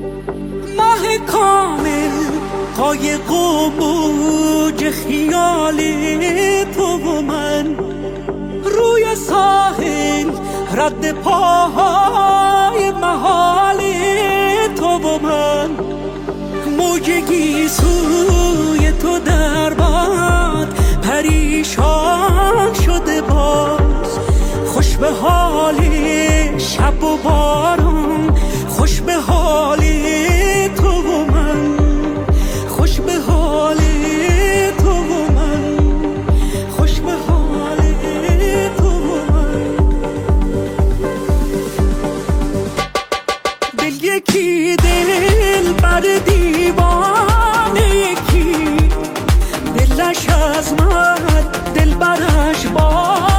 ماه کامل قایق و موج خیال تو و من، روی ساحل رد پاهای محال تو و من، موج گیسوی تو در باد پریشان شده باز. خوش به حال شب و باران، خوش به حال تو و من، خوش به حال تو و من، خوش به حال تو و من. دل یکی دل بر دیوانه یکی، دلش از من دل برش با